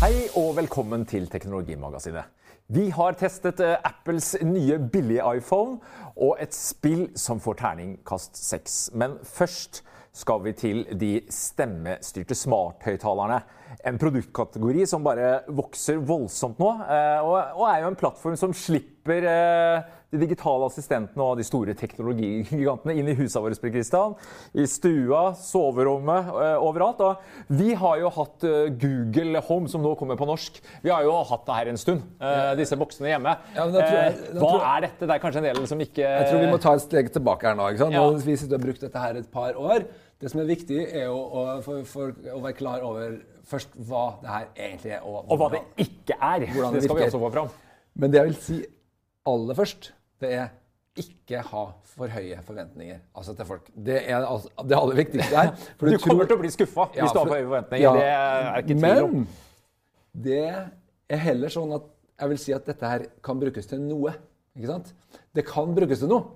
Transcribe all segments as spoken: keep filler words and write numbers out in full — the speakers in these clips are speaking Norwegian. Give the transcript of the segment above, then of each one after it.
Hei og velkommen til Teknologimagasinet. Vi har testet uh, Apples nye billige iPhone og et spill som får terningkast seks. Men først skal vi til de stemmestyrte smarthøyttalerne. En produktkategori som bare vokser voldsomt nå, uh, og, og er jo en plattform som slipper uh, de digitale assistentene og de store teknologigigantene inn i huset vårt, Kristian, i stua, soverommet, uh, overalt. Og vi har jo hatt uh, Google Home, som nå kommer på norsk. Vi har jo hatt det her en stund, uh, disse boksene hjemme. Ja, jeg, uh, hva er dette? Det er kanskje en del som ikke... Jeg tror vi må ta et steg tilbake her nå, ikke sant? Ja. Nå, vi sitter og har brukt dette her et par år. Det som er viktig er jo å, for, for, å være klar over først hva det her egentlig er. Og, og hva det ikke er. Det, det skal vi også få fram. Men det jeg vil si aller først, det er ikke ha for høye forventninger altså til folk. Det er altså, det aller viktigste her. For du, du kommer tror, til å bli skuffet hvis ja, for, du har for høye forventninger. Ja, det er ikke tvil om. Men det er heller sånn at jeg vil si at dette her kan brukes til noe. Ikke sant? Det kan brukes til noe.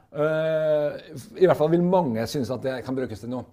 Uh, I hvert fall vil mange synes at det kan brukes til noe.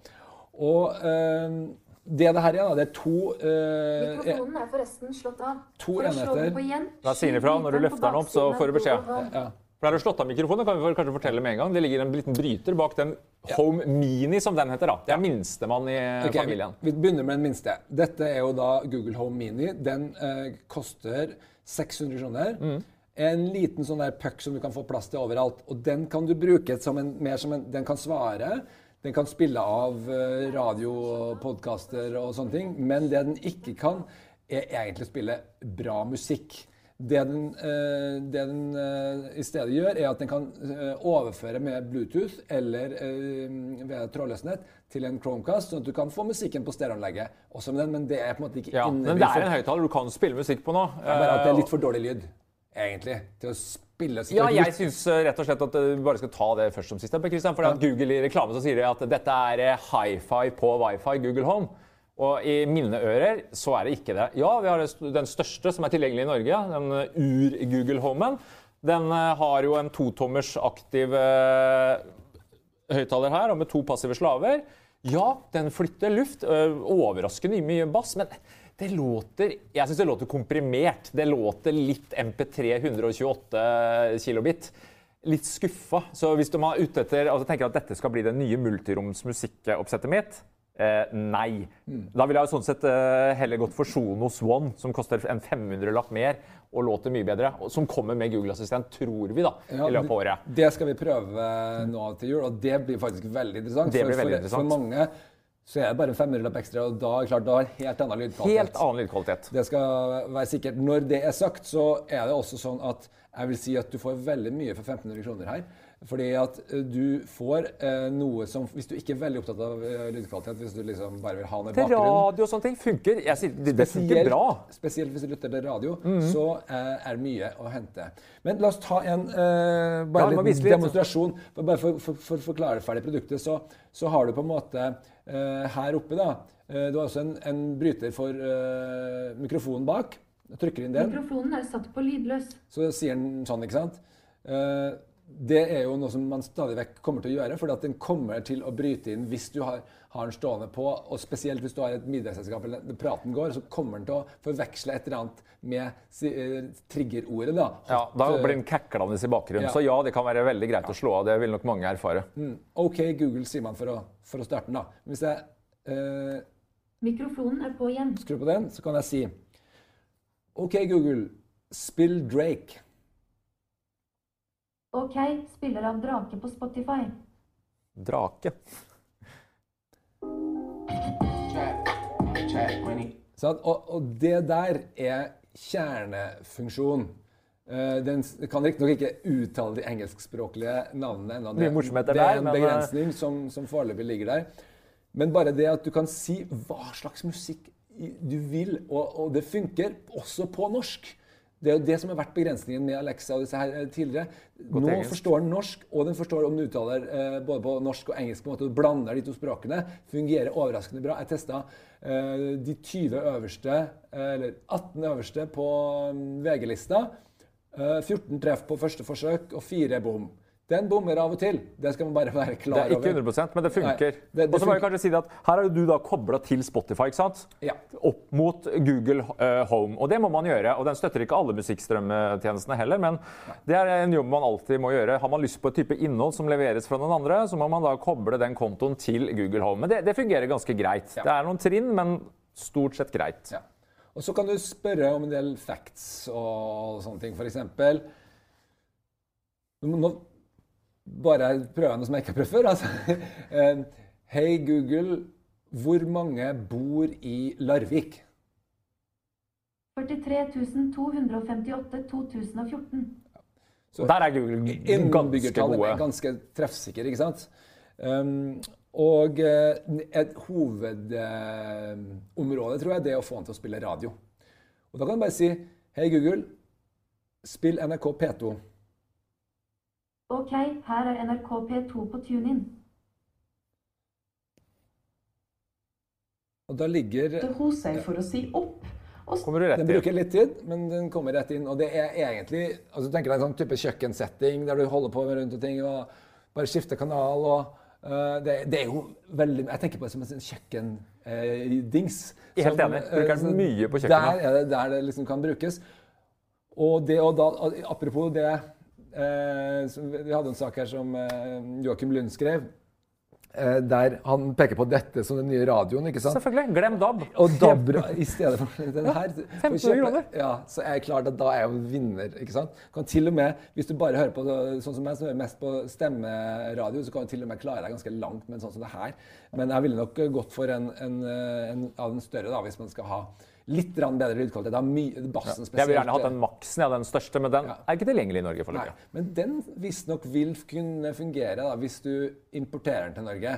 Og uh, det det her er, da, det er to... Uh, Mikrofonen er forresten slått av. To enheter. Da sier den ifra, når du løfter den opp, så får du beskjed. Ja. For er du slått av mikrofonen, kan vi kanskje fortelle med en gang. Det ligger en liten bryter bak den Home Mini, som den heter da. Det er minstemann i okay, familien. Vi, vi begynner med den minste. Dette er jo da Google Home Mini. Den uh, koster seks hundre kroner. Mm. En liten sånn der puck som du kan få plass til overalt. Og den kan du bruke som en, mer som en... Den kan svare, den kan spille av uh, radio, podcaster og sånne ting. Men det den ikke kan, er egentlig spille bra musikk. Det den, uh, det den uh, i stedet gjør, er at den kan uh, overføre med Bluetooth eller uh, ved trådløsnett til en Chromecast, sånn at du kan få musikken på stereoanlegget også med den, men det er på en måte ikke ja, inne. Men det er en høyttaler du kan spille musikk på nå. Ja, bare at det er litt for dårlig lyd, egentlig, til å spille. Ja, jeg synes rett og slett at vi bare skal ta det først som siste, Kristian, for ja. At Google i reklame så sier det at dette er hi-fi på Wi-Fi Google Home. Og i mine ører så er det ikke det. Ja, vi har den største som er tilgjengelig i Norge, den ur-Google Homen. Den har jo en to-tommers aktiv uh, høyttaler her, og med to passive slaver. Ja, den flytter luft, uh, overraskende mye bass, men det låter, jeg synes det låter komprimert. Det låter litt M P tre hundre tjueåtte kilobit. Litt skuffa. Så hvis du er ute etter, altså tenker at dette skal bli det nye multiroms musikkoppsettet mitt, Eh, nei. Mm. Da vil jeg sånn sett eh, heller gått for Sonos One, som koster en fem hundre lapp mer og låter mye bedre, og som kommer med Google Assistent, tror vi da, ja, i løpet av året. Det skal vi prøve nå til jul, og det blir faktisk veldig interessant. Det blir for, veldig for, interessant. For mange så er det bare en fem hundre lapp ekstra, og da er klart, da har helt annen lydkvalitet. Helt annen lydkvalitet. Det skal være sikkert. Når det er sagt, så er det også sånn at jeg vil si at du får veldig mye for femten hundre kroner her. Fordi at du får eh, noe som, hvis du ikke er veldig opptatt av uh, lydkvalitet, hvis du liksom bare vil ha den i bakgrunnen. Til radio og sånne ting funker. Jeg sier, det, det funker bra. Spesielt hvis du lytter til radio, mm-hmm. så eh, er det mye å hente. Men la oss ta en eh, bare ja, litt demonstrasjon. For, bare for å for, for, forklare ferdig produktet, så, så har du på en måte eh, her oppe da, eh, du har også en, en bryter for eh, mikrofonen bak. Jeg trykker inn den. Mikrofonen er satt på lydløs. Så sier den sånn, ikke sant? Eh, Det er jo noe som man stadig vekk kommer til å gjøre, fordi at den kommer til å bryte inn hvis du har, har den stående på, og spesielt hvis du har et middagsselskap eller praten går, så kommer den til å forveksle et eller annet med uh, triggerordet da. Ja, da blir den kaklende i bakgrunnen, ja. Så ja, det kan være veldig greit ja. Å slå av, det vil nok mange erfare. Mm. Ok, Google sier man for å, for å starte den da. Hvis jeg... Uh, Mikrofonen er på igjen. Skru på den, så kan jeg si ok, Google, spill Drake. Ok, spiller av Drake på Spotify. Drake. Så, og, og det der er kjernefunksjon. Den kan riktig nok ikke uttale de engelskspråklige navnene ennå. Det, det er en begrensning som, som foreløpig ligger der. Men bare det at du kan si hva slags musikk du vil, og, og det funker også på norsk. Det er jo det som har vært begrensningen med Alexa og disse her tidligere. Godt Nå engelsk. Forstår den norsk, og den forstår om du uttaler eh, både på norsk og engelsk på en måte. Du blander de to språkene. Fungerer overraskende bra. Jeg testet eh, de tyve øverste, eh, eller atten øverste på um, V G-lista. Eh, fjorten treff på første forsøk, og fire bom. Den bommer av og til. Det skal man bare være klar over. Det er ikke hundre prosent, men det funker. Nei, det, det og så må jeg kanskje si at her har jo du da koblet til Spotify, ikke sant? Ja. Opp mot Google uh, Home. Og det må man gjøre. Og den støtter ikke alle musikkstrømmetjenestene heller, men Nei. det er en jobb man alltid må gjøre. Har man lyst på et type innhold som leveres fra noen andre, så må man da koble den kontoen til Google Home. Men det, det fungerer ganske greit. Ja. Det er noen trinn, men stort sett greit. Ja. Og så kan du spørre om en del facts og sånne ting. For eksempel, nå bare prøve noe som jeg ikke har prøvd før. Altså. Hei Google, hvor mange bor i Larvik? førtitre tusen to hundre femtiåtte to tusen og fjorten. Så der er Google ganske gode. Er ganske treffsikker, ikke sant? Um, og et hovedområde, tror jeg, det er å få han til å spille radio. Og da kan du bare si, hei Google, spill N R K P to. Ok, her er N R K P to på TuneIn. Og da ligger... Det hos seg for å si opp. Kommer du rett den bruker litt tid, men den kommer rett inn. Og det er egentlig... Altså, du tenker deg en sånn type kjøkkensetting, der du holder på med rundt og ting, og bare skifter kanal, og uh, det, det er jo veldig... Jeg tenker på det som en kjøkkendings. Uh, Helt enig. Bruker den mye på kjøkkenet. Der er det der det liksom kan brukes. Og det og da... Apropos det... Eh, vi hadde en sak her som eh, Joakim Lund skrev, eh, der han peker på dette som den nye radioen, ikke sant? Selvfølgelig, glem D A B. Og D A B i stedet for den her. femten kroner. Ja, så er det klart at da er jeg jo vinner, ikke sant? Kan til og med, hvis du bare hører på sånn som meg, som hører mest på stemmeradio, så kan du til og med klare deg ganske langt med en sånn som det her. Men jeg ville nok gått for en, en, en av den større da, hvis man skal ha litt bedre lydkvalitet. Det er mye, bassen spesielt. Jeg vil gjerne hatt den maksen, ja, den største, men den ja. er ikke tilgjengelig i Norge foreløpig. Men den visst nok vil kunne fungere da, hvis du importerer den til Norge.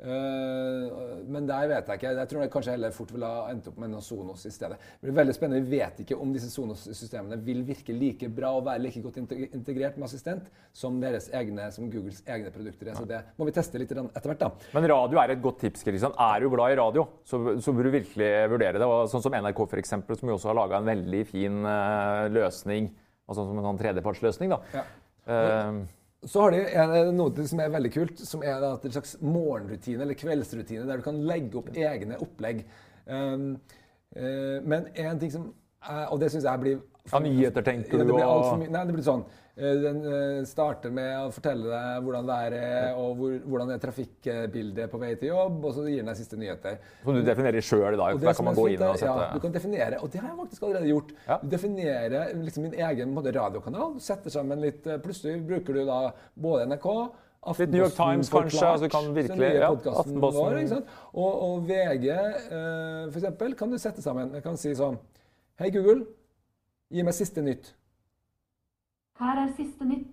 Uh, men der vet jeg ikke. Jeg tror jeg kanskje heller fort vil ha endt opp med noen Sonos i stedet. Det blir veldig spennende. Vi vet ikke om disse Sonos-systemene vil virke like bra og være like godt integrert med assistent som deres egne, som Googles egne produkter er. Så det må vi teste litt etter hvert da. Men radio er et godt tips, Kristian. Er du glad i radio, så, så bør du virkelig vurdere det. Og sånn som N R K for eksempel, som jo også har laget en veldig fin uh, løsning, altså som en sånn tredjepartsløsning da. Ja. Uh, Så har de en, noe som er veldig kult, som er en slags morgenrutine eller kveldsrutine, der du kan legge opp egne opplegg. Um, uh, men en ting som er, og det synes jeg blir... Ja, nyheter tenker ja, du og... Nei, det blir sånn. Den starter med å fortelle deg hvordan det er, og hvor, hvordan er trafikkbildet på vei til jobb, og så gir den deg siste nyheter. Så du definerer selv da, for der kan man gå inn og sette... Ja, du kan definere, og det har jeg faktisk allerede gjort. Ja. Du definerer liksom min egen måte, radiokanal, du setter sammen litt, plutselig bruker du da både N R K, Aftenposten, New York Times kanskje, altså kan virkelig, ja, Aftenposten vår, ikke sant? Og, og V G, eh, for eksempel, kan du sette sammen, jeg kan si sånn, hei Google, gi meg siste nytt. Her er siste nytt.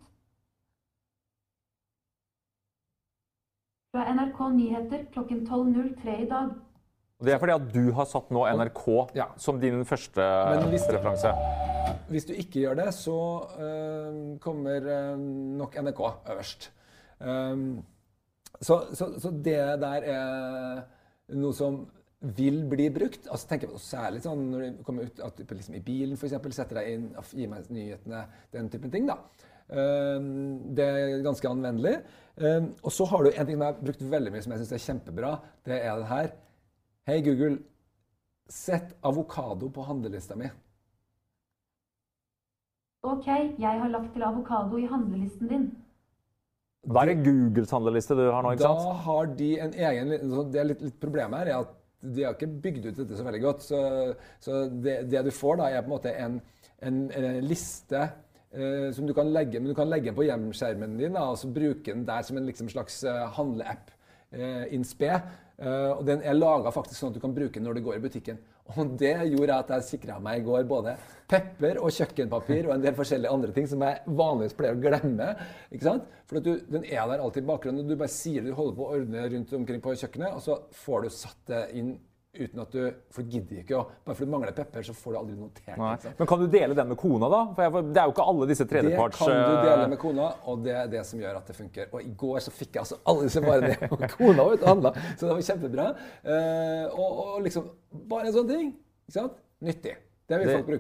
Fra N R K Nyheter klokken tolv null tre i dag. Det er fordi at du har satt nå N R K ja. som din første hvis, referanse. Hvis du ikke gjør det, så uh, kommer uh, nok N R K øverst. Um, så, så, så det der er noe som vil bli brukt. Altså tenker jeg særlig sånn når du kommer ut at du liksom i bilen for eksempel setter deg inn og gir meg nyhetene, den typen ting da. Um, det er ganske anvendelig. Um, og så har du en ting som jeg har brukt veldig mye som jeg synes er kjempebra. Det er det her. Hei Google, sett avokado på handlelista mi. Ok, jeg har lagt til avokado i handlelisten din. Hva er det Googles handleliste du har nå, ikke sant? Da har de en egen, det er litt, litt problem her, er at de har ikke bygd ut dette så veldig godt, så, så det, det du får da er på en måte en, en, en liste eh, som du kan legge, men du kan legge den på hjemskjermen din da, og så bruke den der som en liksom, slags uh, handleapp eh, in spe, uh, og den er laget faktisk sånn at du kan bruke den når du går i butikken. Og det gjorde at jeg sikret meg i går både pepper og kjøkkenpapir og en del forskjellige andre ting som jeg vanligvis pleier å glemme, ikke sant? For at du, den er der alltid i bakgrunnen, og du bare sier du holder på å ordne rundt omkring på kjøkkenet, og så får du satt det inn uten at du, for du gidder ikke, og bare fordi du mangler pepper, så får du aldri notert. Men kan du dele den med kona da? For jeg, det er jo ikke alle disse tredjeparts... Det kan du dele med kona, og det er det som gjør at det funker. Og i går så fikk jeg altså alle disse varene, og kona var ute og handla, så det var kjempebra. Uh, og, og liksom, bare en sånn ting, ikke sant? Nyttig. Det vil folk bruke.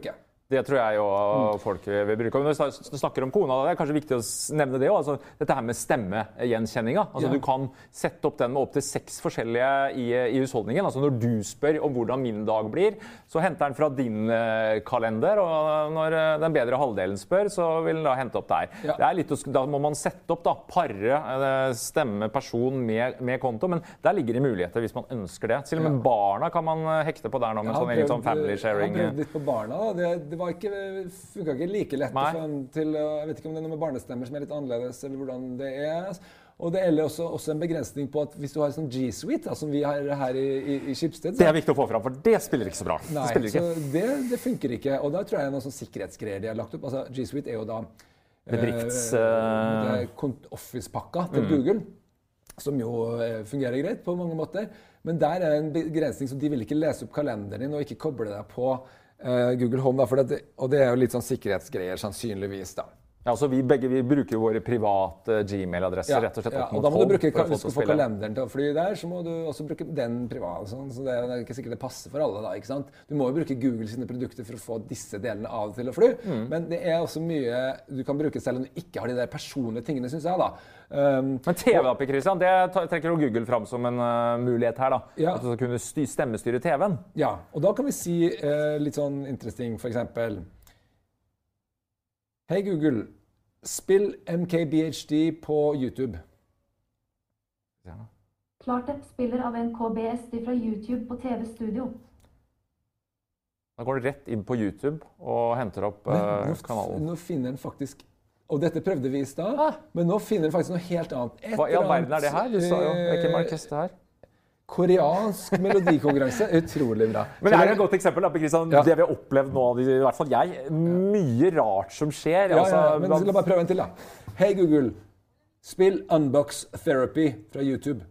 Det tror jeg jo folk vil bruke. Når du snakker om kona, det er kanskje viktig å nevne det også. Altså, dette her med stemmegjenkjenninga. Altså, ja. Du kan sette opp den med opp til seks forskjellige i, i husholdningen. Altså, når du spør om hvordan min dag blir, så henter den fra din uh, kalender. Og når uh, den bedre halvdelen spør, så vil den da hente opp der. Ja. Det er litt, da må man sette opp, da, parre uh, stemme person med, med konto. Men der ligger det muligheter hvis man ønsker det. Til og med ja. barna kan man hekte på der nå med sånn, prøvd, sånn family sharing. Jeg har prøvd litt på barna, da. Det, det var ikke, funka ikke like lett til, jeg vet ikke om det er noe med barnestemmer som er litt annerledes, eller hvordan det er. Og det er også, også en begrensning på at hvis du har sånn G Suite, da, som vi har her i, i, i Schibsted. Det er viktig å få fram, for det spiller ikke så bra. Nei, det, ikke. Så det, det funker ikke. Og da tror jeg noen sånn sikkerhetsgreier de har lagt opp. Altså, G Suite er jo da bedrifts... Eh, Office-pakka til mm. Google, som jo eh, fungerer greit på mange måter. Men der er en begrensning, så de vil ikke lese opp kalenderen din og ikke koble deg på Uh, Google Home, da, for det, og det er jo litt sånn sikkerhetsgreier, sannsynligvis. da. Ja, så vi begge vi bruker jo våre private Gmail-adresser, ja, rett og slett ja, opp mot og da må Home. Du bruke, hvis du skal få kalenderen til å fly der, så må du også bruke den privat. Sånn, så det er ikke sikkert det passer for alle, da, ikke sant? Du må jo bruke Google sine produkter for å få disse delene av til å fly, mm. men det er også mye du kan bruke selv om du ikke har de der personlige tingene, synes jeg, da. Um, men T V-appen, Christian, det trekker jo Google fram som en uh, mulighet her, da. Ja. At du skal kunne styr, stemmestyre T V-en. Ja, og da kan vi si uh, litt sånn interesting, for eksempel. Hei Google, spill M K B H D på YouTube. Ja. Klart det. Spiller av N K B S D fra YouTube på T V-studio. Da går du rett inn på YouTube og henter opp uh, nå, kanalen. Nå finner den faktisk... Og dette prøvde vi i stad, ah. men nå finner den faktisk noe helt annet. Et Hva i all verden er det her? Du sa jo, det er ikke Marques det her. Koreansk melodikonkurranse. Utrolig bra. Men det er et godt eksempel, da, Christian. Ja. Det vi har opplevd nå, i hvert fall jeg. Mye rart som skjer. Ja, altså, ja, men la meg prøve en til, da. Hei Google, spill Unbox Therapy fra YouTube.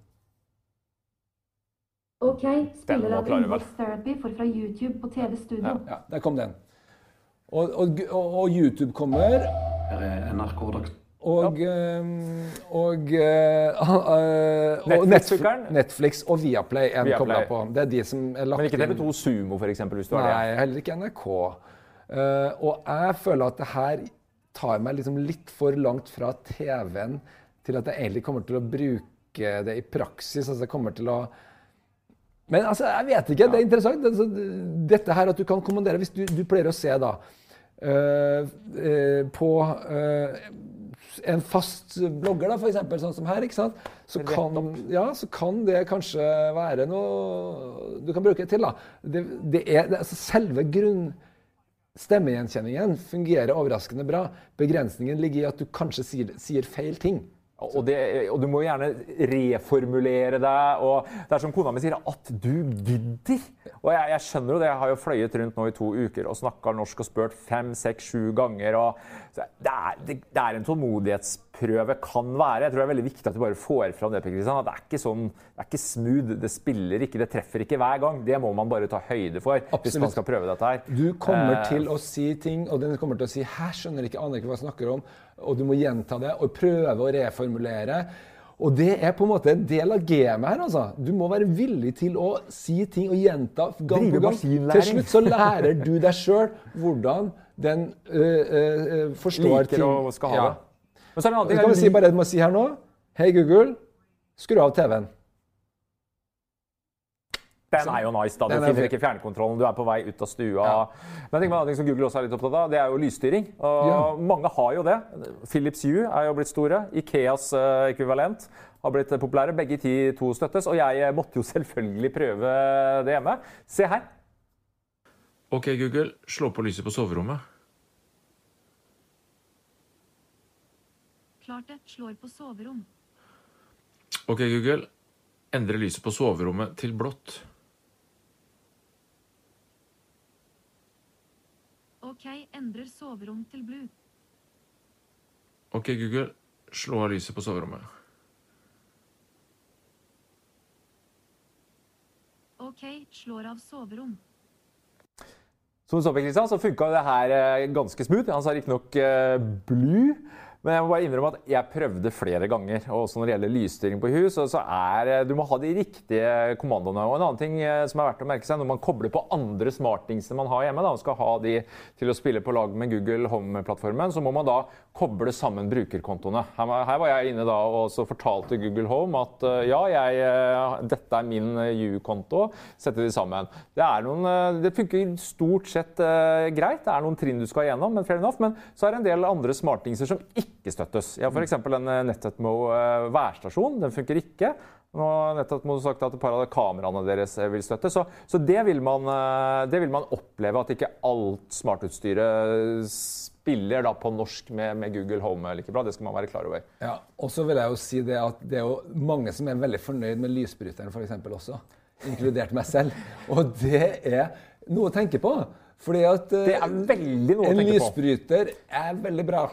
Ok, spiller av Unbox Therapy for fra YouTube på T V-studio. Ja, ja, der kom den. Og, og, og, og YouTube kommer... Her er N R K Dagsnytt. Og, ja. og, uh, uh, og Netflix, Netflix og Viaplay er koblet på. Det er de som er lagt inn. Men ikke T V to Sumo, for eksempel, hvis du har det? Nei, heller ikke N R K. Uh, og jeg føler at det her tar meg liksom litt for langt fra T V-en til at jeg egentlig kommer til å bruke det i praksis. Altså jeg kommer til å... Men altså, jeg vet ikke, det er interessant. Altså, dette her at du kan kommandere, hvis du, du pleier å se da, uh, uh, på uh, en fast blogger da, for eksempel, sånn som her, ikke sant? Så kan, ja, så kan det kanskje være noe du kan bruke det til da. Det, det er, det, altså selve grunn... Stemmegjenkjenningen fungerer overraskende bra. Begrensningen ligger i at du kanskje sier, sier feil ting. Og, det, og du må gjerne reformulere deg, og det er som kona mi sier, at du gidder. Og jeg, jeg skjønner jo det, jeg har jo fløyet rundt nå i to uker og snakket norsk og spurt fem, seks, sju ganger. Og det, er, det, det er en tålmodighetsprøve, kan være. Jeg tror det er veldig viktig at du bare får fram det, Kristian, at det er ikke sånn, det er ikke smooth, det spiller ikke, det treffer ikke hver gang. Det må man bare ta høyde for. Absolutt. Hvis man skal prøve dette her. Du kommer eh, til å si ting, og den kommer til å si, her skjønner ikke, aner ikke hva jeg snakker om, og du må gjenta det, og prøve å reformulere. Og det er på en måte en del av gamet her, altså. Du må være villig til å si ting og gjenta gang på gang. Til slutt så lærer du deg selv hvordan den øh, øh, forstår Liker ting. Liker og skal ha det. Ja. Men så er det en annen ting. Kan vi si bare det du må si her nå? Hei Google, skru av T V-en. Den er jo nice da, du finner ikke fjernkontrollen, du er på vei ut av stua. Ja. Men jeg tenker meg, en ting som Google også er litt opptatt av, det er jo lysstyring. Og ja. Mange har jo det. Philips Hue er jo blitt store, Ikeas uh, ekvivalent har blitt populære, begge ti to støttes, og jeg måtte jo selvfølgelig prøve det hjemme. Se her. Ok Google, slå på lyset på soverommet. Klart det, slår på soverom. Ok Google, endre lyset på soverommet til blått. Ok, endrer soverom til blue. Ok, Google, slå av lyset på soverommet. Ok, slår av soverom. Som du så på, Kristian, så funket det her ganske smooth. Han sa ikke nok blue. Men jeg må bare innrømme at jeg prøvde flere ganger, og også når det gjelder lysstyring på hus, så er du må ha de riktige kommandoene. Og en annen ting som er verdt å merke seg, når man kobler på andre smartdingsene man har hjemme, da, og skal ha de til å spille på lag med Google Home-plattformen, så må man da koble sammen brukerkontoene. Her, her var jeg inne da og så fortalte Google Home at ja, jeg, dette er min U-konto, sette de sammen. Det, er noen, det funker stort sett uh, greit, det er noen trinn du skal gjennom, men fair enough, men så er det en del andre smartdingser som ikke ikke støttes. Ja, for eksempel en Netatmo værstasjon, den funker ikke. Nå har Netatmo sagt at et par av kameraene deres vil støtte, så, så det, vil man, det vil man oppleve at ikke alt smartutstyret spiller da på norsk med, med Google Home like bra. Det skal man være klar over. Ja, og så vil jeg jo si det at det er jo mange som er veldig fornøyd med lysbryteren for eksempel også, inkludert meg selv. Og det er noe å tenke på, fordi at det er veldig noe å en tenke på. lysbryter er veldig bra.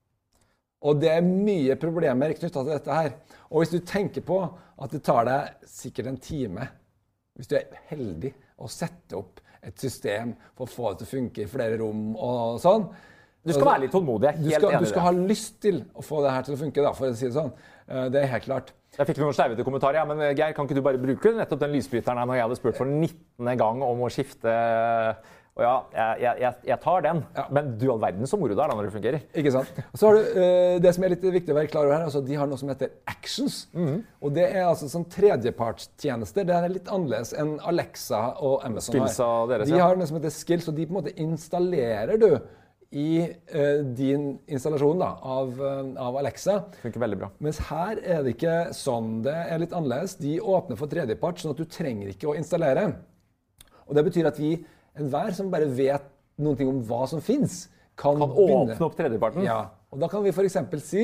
Og det er mye problemer knyttet til dette her. Og hvis du tenker på at det tar deg sikkert en time, hvis du er heldig, å sette opp et system for å få det til å funke i flere rom og sånn. Du skal være litt tålmodig, jeg er helt du skal, enig i det. Du skal ha lyst til å få det her til å funke, da, for å si det sånn. Det er helt klart. Jeg fikk noen sleivete kommentarer, ja, men Geir, kan ikke du bare bruke nettopp den lysbryteren her når jeg hadde spurt for nittende gang om å skifte... Og ja, jeg, jeg, jeg tar den, ja. Men du all verden så moro der da når det fungerer. Ikke sant? Og så har du uh, det som er litt viktig å være klar over her, altså de har noe som heter Actions. Mm-hmm. Og det er altså sånn tredjepartstjenester. Det er litt annerledes enn Alexa og Amazon Skills av deres, de ja. har noe som heter Skills, og de på en måte installerer du i uh, din installasjon da, av, uh, av Alexa. Det funker veldig bra. Mens her er det ikke sånn. Det er litt annerledes. De åpner for tredjepart, sånn at du trenger ikke å installere. Og det betyr at vi enhver som bare vet noen ting om hva som finnes, kan, kan begynne. åpne opp tredjeparten. Ja, og da kan vi for eksempel si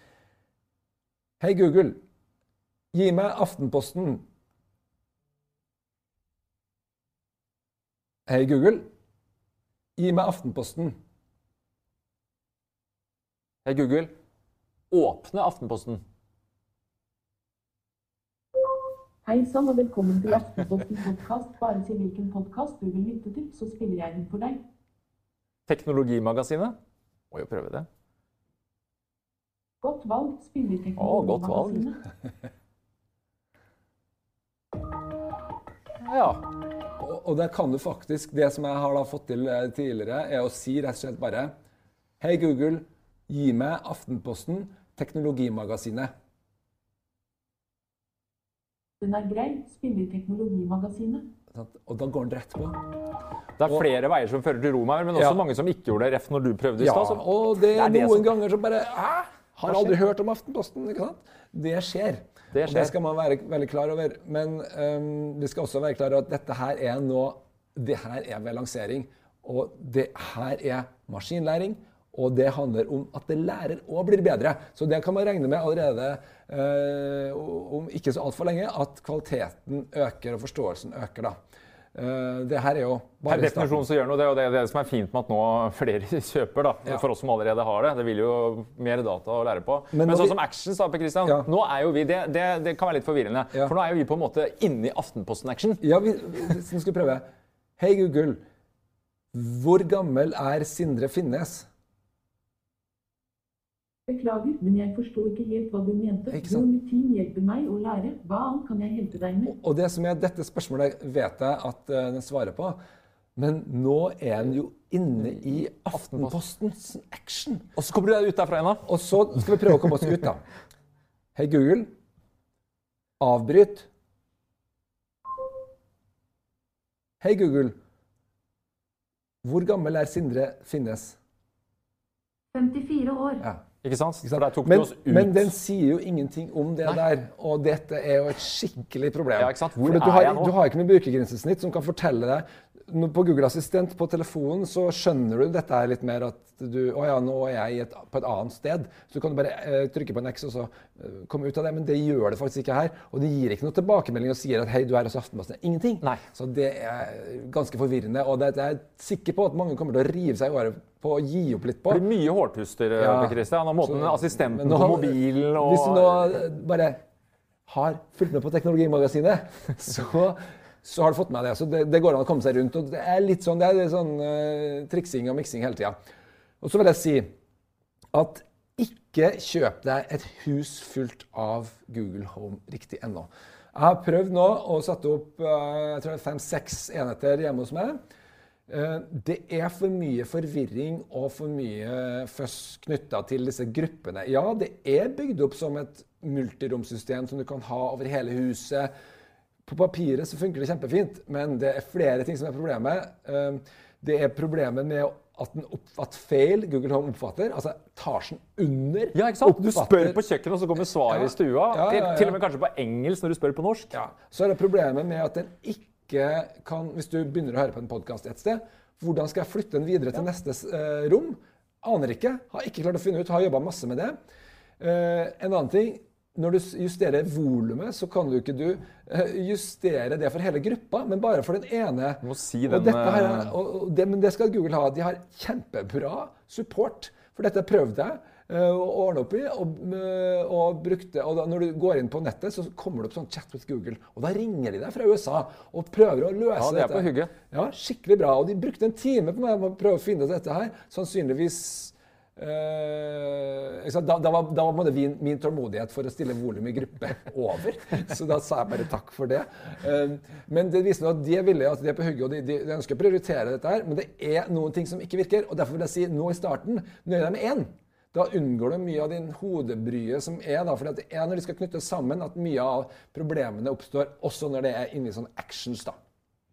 Hei Google, gi meg Aftenposten. Hei Google, gi meg Aftenposten. Hei Google, åpne Aftenposten. Hei sann og velkommen til Aftenposten podcast. Bare si hvilken podcast du vil lytte til, så spiller jeg den for deg. Teknologimagasinet. Må jo prøve det. Godt valg, spiller i Å, godt valg. Ja. Og, og der kan du faktisk, det som jeg har da fått til tidligere, er å si rett og slett bare Hei Google, gi meg Aftenposten, Teknologimagasinet. Den er grei, spiller i Teknologimagasinet. Og da går den rett på. Det er flere veier som fører til Rom her, men også ja. mange som ikke gjorde det ref når du prøvde i ja, stad. Og det er, det er noen det som... ganger som bare Hæ? Har aldri hørt om Aftenposten, ikke sant? Det skjer. Det skjer. Og det skal man være veldig klar over. Men um, vi skal også være klar over at dette her er nå, det her er ved lansering, og det her er maskinlæring, og det handler om at det lærer og blir bedre. Så det kan man regne med allerede eh, om ikke så alt for lenge, at kvaliteten øker og forståelsen øker da. Eh, det her er jo bare det er definisjonen som gjør noe, det er jo det, det som er fint med at nå flere kjøper da, ja. For oss som allerede har det. Det vil jo mer data å lære på. Men, Men sånn vi... som Actions da, Per Christian, ja. Nå er jo vi, det, det, det kan være litt forvirrende, ja. For nå er jo vi på en måte inne i Aftenposten-action. Ja, vi, vi skal prøve. Hei Google, hvor gammel er Sindre Finnes? Beklager, men jeg forstår ikke helt hva du mente. Geometrin hjelper meg å lære. Hva annet kan jeg hjelpe deg med? Og det som er dette spørsmålet vet jeg at uh, den svarer på, men nå er den jo inne i Aftenpostens action. Og så kommer du deg ut derfra igjen da. Og så skal vi prøve å komme oss ut da. Hei Google, avbryt. Hei Google, hvor gammel er Sindre Finnes? femtifire år. Ja. Ikke sant? Ikke sant? Men, men den sier jo ingenting om det Nei. Der, og dette er jo et skikkelig problem. Ja, ikke sant? Hvor For er du har, jeg nå? Du har ikke noe brukergrensesnitt som kan fortelle deg. På Google Assistent på telefonen så skjønner du dette her litt mer at du, å ja, nå er jeg et, på et annet sted. Så du kan bare eh, trykke på en X og så eh, komme ut av det, men det gjør det faktisk ikke her. Og det gir ikke noe tilbakemelding og sier at hei, du er hos Aftenposten. Ingenting. Nei. Så det er ganske forvirrende, og det, det er sikker på at mange kommer til å rive seg i året på å gi opp litt på. Det blir mye hårpuster, ja. Christian, og måten så, assistenten nå, på mobilen og... Hvis du nå bare har fulgt med på Teknologimagasinet, så... så har du fått med det. Så det, det går an å komme seg rundt. Og det er litt sånn, det er litt sånn uh, triksing og miksing hele tiden. Og så vil jeg si at ikke kjøp deg et hus fullt av Google Home riktig ennå. Jeg har prøvd nå å sette opp jeg tror det er fem-seks enheter hjemme hos meg. Det er for mye forvirring og for mye føss knyttet til disse gruppene. Ja, det er bygd opp som et multiromsystem som du kan ha over hele huset. På papiret så funker det kjempefint, men det er flere ting som er problemet. Det er problemet med at den oppfatter feil, Google Home oppfatter, altså etasjen under. Ja, ikke sant? Du spør på kjøkkenet, og så kommer svaret ja, i stua. Ja, ja, ja. Til og med kanskje på engelsk når du spør på norsk. Ja. Så er det problemet med at den ikke kan, hvis du begynner å høre på en podcast et sted, hvordan skal jeg flytte den videre til ja. neste uh, rom? Aner ikke, har ikke klart å finne ut, har jobbet masse med det. Uh, en annen ting, når du justerer volumet, så kan du ikke du justere det for hele gruppa, men bare for den ene. Du må si den... Og dette her, og det, men det skal Google ha. De har kjempebra support, for dette prøvde jeg å ordne opp i, og, og brukte, og da, når du går inn på nettet, så kommer det opp sånn chat with Google, og da ringer de deg fra U S A, og prøver å løse dette. Ja, det er på hugget. Ja, skikkelig bra, og de brukte en time på meg å prøve å finne ut dette her, sannsynligvis... Uh, da, da var, da var min, min tålmodighet for å stille volum i gruppe over, så da sa jeg bare takk for det. Uh, men det viser at de ville at de er på hugget, og de, de, de ønsker å prioritere dette her, men det er noen ting som ikke virker, og derfor vil jeg si nå i starten, nøy deg med én. Da unngår du mye av din hodebryet som er da, for det er når de skal knytte sammen at mye av problemene oppstår, også når det er inne i sånn actions da.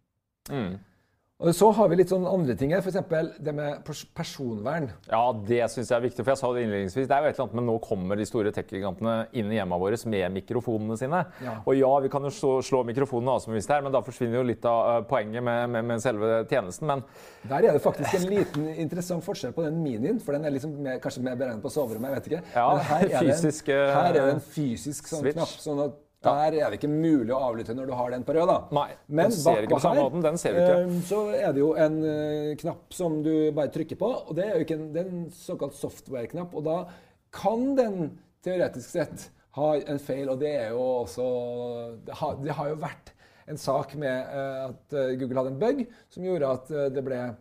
Mm. Og så har vi litt sånn andre ting her, for eksempel det med personvern. Ja, det synes jeg er viktig, for jeg sa det innledningsvis. Det er jo et eller annet, men nå kommer de store tech-gigantene inn i hjemmet våre med mikrofonene sine. Ja. Og ja, vi kan jo slå, slå mikrofonene av som vi visste her, men da forsvinner jo litt av uh, poenget med, med, med selve tjenesten. Men der er det faktisk en liten interessant forskjell på den minien, for den er liksom mer, kanskje mer beregnet på soverommet, jeg vet ikke. Ja, men her er, fysisk, det en, her er det en fysisk sånn switch. Knapp, sånn at der er det ikke mulig å avlytte når du har den på rød da. Nei, men den ser ikke på samme måten, den ser vi ikke. Så er det jo en uh, knapp som du bare trykker på, og det er jo ikke en, det er en såkalt software-knapp, og da kan den teoretisk sett ha en feil, og det er jo også, det har, det har jo vært en sak med uh, at Google hadde en bug som gjorde at uh, det ble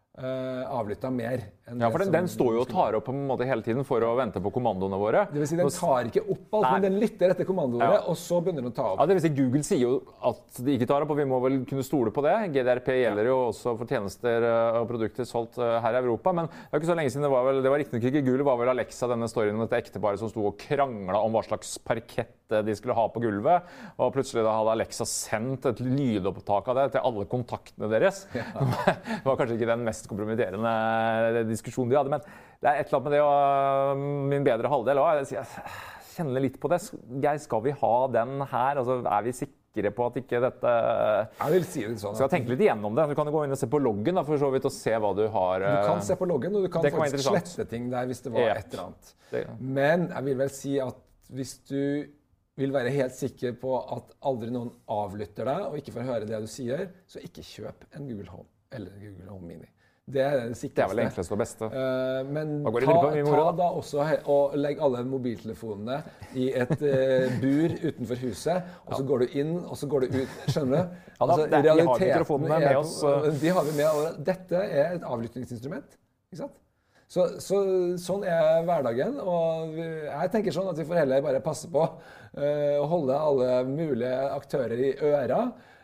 Uh, avlyttet mer enn ja, for den, den står jo og tar opp på en måte hele tiden for å vente på kommandoene våre. Det vil si, den tar ikke opp alt, Nei. men den lytter etter kommandoene, ja. og så begynner den å ta opp. Ja, det vil si, Google sier jo at de ikke tar opp, og vi må vel kunne stole på det. G D R P gjelder jo også for tjenester og produkter solgt her i Europa, men det er ikke så lenge siden det var vel, det var riktig nok ikke Google, det var vel Alexa, denne storyen om dette ekteparet som sto og kranglet om hva slags parkett de skulle ha på gulvet, og plutselig da hadde Alexa sendt et lydopptak av det til alle kontaktene deres. Ja. Det var kanskje ikke den mest kompromitterende diskusjonen de hadde, men det er et eller annet med det og min bedre halvdel også. Jeg kjenner litt på det. Jeg, skal vi ha den her? Altså, er vi sikre på at ikke dette... Jeg vil si det sånn. Så jeg tenker litt igjennom det. Du kan gå inn og se på loggen da, for så vidt, og se hva du har. Du kan se på loggen, og du kan, kan faktisk slette ting der hvis det var et eller annet. Det, ja. Men jeg vil vel si at hvis du vil være helt sikker på at aldri noen avlytter deg og ikke får høre det du sier, så ikke kjøp en Google Home eller Google Home Mini. Det er det sikreste. Det er vel det enkleste og beste. Uh, men ta, ta da også og legg alle mobiltelefonene i et uh, bur utenfor huset, og så ja. går du inn, og så går du ut. Skjønner du? Ja, da, altså, det, vi har mikrofonene med oss. Uh... De har vi med, og dette er et avlyttingsinstrument. Ikke sant? Så, så sånn er hverdagen, og vi, jeg tenker sånn at vi får heller bare passe på uh, å holde alle mulige aktører i øra.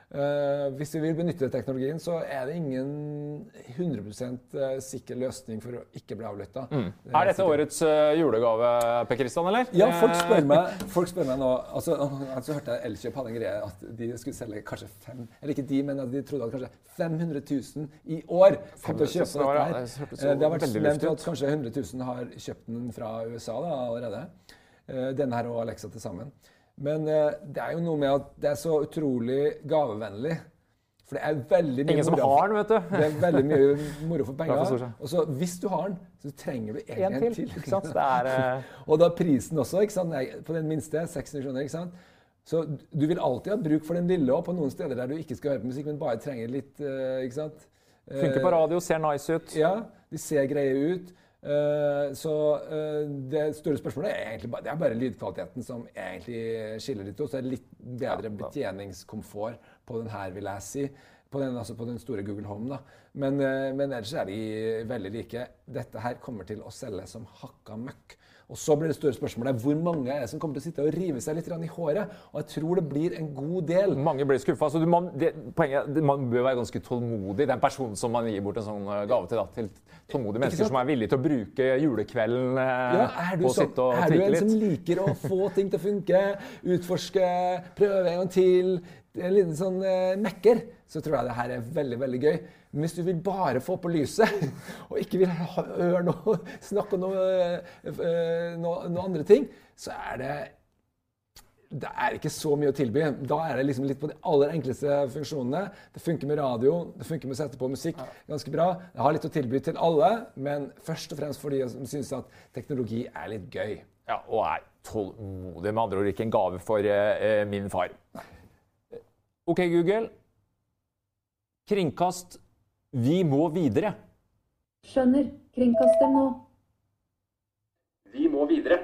Uh, hvis vi vil benytte teknologien, så er det ingen hundre prosent sikker løsning for å ikke bli avlyttet. Mm. Det er, er dette årets uh, julegave, Per Kristian, eller? Ja, folk spør meg, folk spør meg nå, altså, altså hørte jeg Elkjøp hadde en greie at de skulle selge kanskje fem, eller ikke de, men at de trodde at kanskje fem hundre tusen i år kom til å kjøpe dette her. Det, det, det har vært nevnt at kanskje hundre tusen har kjøpt den fra U S A da, allerede. Uh, denne her og Alexa til sammen. Men uh, det er jo noe med at det er så utrolig gavevennlig. For det er veldig mye Ingen som har den, vet du. Det er veldig mye moro for penger. Og så hvis du har den, så trenger du en, en til. til. Ikke sant? Det er, uh... Og da prisen også, ikke sant? På den minste, seks hundre kroner, ikke sant? Så du vil alltid ha bruk for den lille også, på noen steder der du ikke skal høre på musikk, men bare trenger litt, uh, ikke sant? Funker på radio, ser nice ut. Ja, de ser greie ut. Uh, så uh, det store spørsmålet er egentlig bare, det er bare lydkvaliteten som egentlig skiller litt, og så er det litt bedre betjeningskomfort på den her, vil jeg si, på den, altså på den store Google Home da. Men, uh, men ellers er de veldig like. Dette her kommer til å selge som hakka møkk. Og så blir det store spørsmålet, hvor mange er det som kommer til å sitte og rive seg litt i håret? Og jeg tror det blir en god del. Mange blir skuffet, så du må, det, poenget, man bør være ganske tålmodig, den personen som man gir bort en sånn gave til, da, til tålmodige mennesker som er villige til å bruke julekvelden eh, ja, på å sitte og tenke litt. Er du en som liker å få ting til å funke, utforske, prøve en gang til, en liten sånn eh, mekker, så tror jeg det her er veldig, veldig gøy. Men hvis du vil bare få på lyset, og ikke vil høre noe, snakke om noe, øh, noe, noe andre ting, så er det, det er ikke så mye å tilby. Da er det liksom litt på de aller enkleste funksjonene. Det funker med radio, det funker med å sette på musikk ganske bra. Det har litt å tilby til alle, men først og fremst for de som synes at teknologi er litt gøy. Ja, og er tålmodig, med andre ord ikke en gave for uh, min far. Ok, Google. Kringkast. Vi må videre. Skjønner. Kringkaster nå. Vi må videre.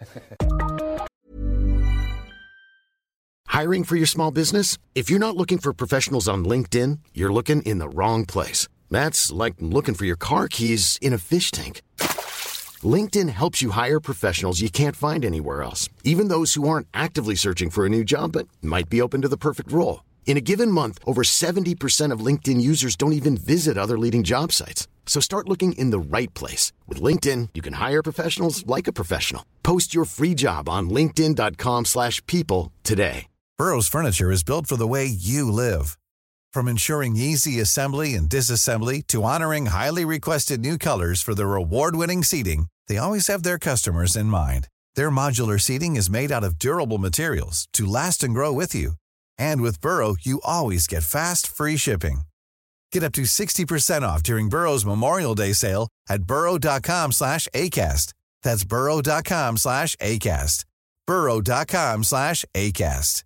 Hiring for your small business? If you're not looking for professionals on LinkedIn, you're looking in the wrong place. That's like looking for your car keys in a fish tank. LinkedIn helps you hire professionals you can't find anywhere else, even those who aren't actively searching for a new job but might be open to the perfect role. In a given month, over seventy percent of LinkedIn users don't even visit other leading job sites. So start looking in the right place. With LinkedIn, you can hire professionals like a professional. Post your free job on linkedin dot com slash people today. Burrow's furniture is built for the way you live. From ensuring easy assembly and disassembly to honoring highly requested new colors for their award-winning seating, they always have their customers in mind. Their modular seating is made out of durable materials to last and grow with you. And with Burrow, you always get fast, free shipping. Get up to sixty percent off during Burrow's Memorial Day sale at burrow dot com slash ACAST. That's burrow dot com slash ACAST. burrow dot com slash ACAST.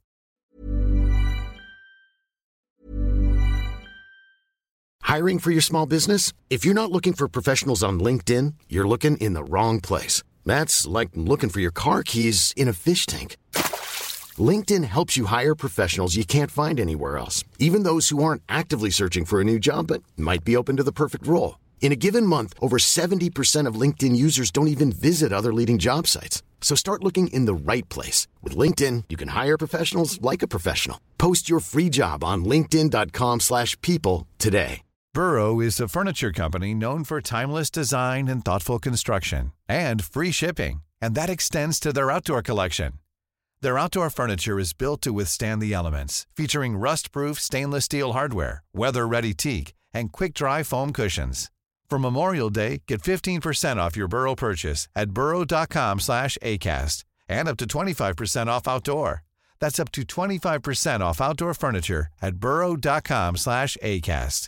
Hiring for your small business? If you're not looking for professionals on LinkedIn, you're looking in the wrong place. That's like looking for your car keys in a fish tank. LinkedIn helps you hire professionals you can't find anywhere else, even those who aren't actively searching for a new job but might be open to the perfect role. In a given month, over seventy percent of LinkedIn users don't even visit other leading job sites. So start looking in the right place. With LinkedIn, you can hire professionals like a professional. Post your free job on linkedin dot com slash people today. Burrow is a furniture company known for timeless design and thoughtful construction, and free shipping, and that extends to their outdoor collection. Their outdoor furniture is built to withstand the elements, featuring rust-proof stainless steel hardware, weather-ready teak, and quick-dry foam cushions. For Memorial Day, get fifteen percent off your Burrow purchase at burrow dot com slash ACAST, and up to twenty-five percent off outdoor. That's up to twenty-five percent off outdoor furniture at burrow dot com slash ACAST.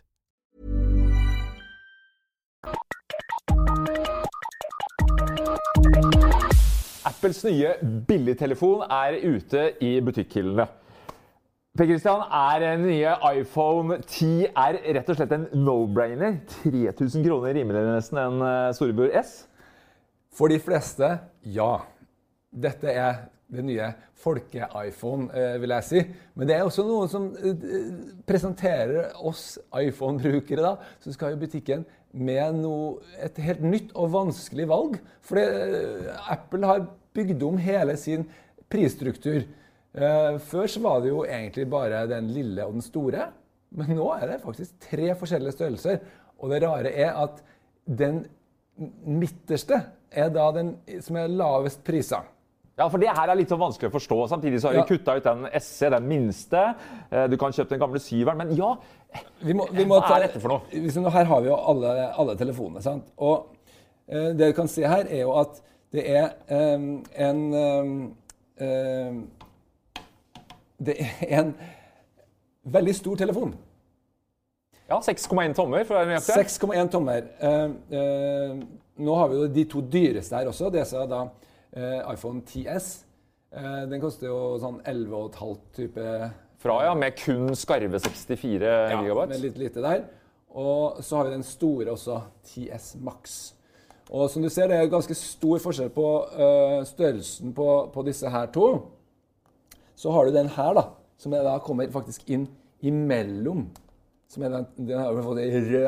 Apples nye billigtelefon er ute i butikkhyllene. Per Christian, er den nye iPhone ti R rett og slett en no-brainer? tre tusen kroner rimeligere nesten enn storebror S? For de fleste, ja. Dette er den nye folke-iPhone, vil jeg si. Men det er også noe som presenterer oss iPhone-brukere da, som skal i butikken med noe, et helt nytt og vanskelig valg. For Apple har bygd om hele sin prisstruktur. Uh, før så var det jo egentlig bare den lille og den store, men nå er det faktisk tre forskjellige størrelser. Og det rare er at den midterste er da den som er lavest priset. Ja, for det her er litt så vanskelig å forstå. Samtidig så har vi ja. kuttet ut den S E, den minste. Du kan kjøpe den gamle syveren, men ja, vi må, vi må hva ta, er dette for noe? Liksom, her har vi jo alle, alle telefonene, sant? Og uh, det du kan se her er jo at det er um, en... Um, um, Det er en veldig stor telefon. Ja, seks komma én tommer. seks komma én tommer. Uh, uh, nå har vi jo de to dyreste her også. Det er da uh, iPhone ti S. Uh, den koster jo sånn elleve komma fem type... Fra, ja, med kun skarve sekstifire ja, gigabyte. Med litt lite der. Og så har vi den store også, ti S Max. Og som du ser, det er ganske stor forskjell på uh, størrelsen på, på disse her to. Så har du den her da, som da kommer faktisk inn imellom, som er den, den har fått en rød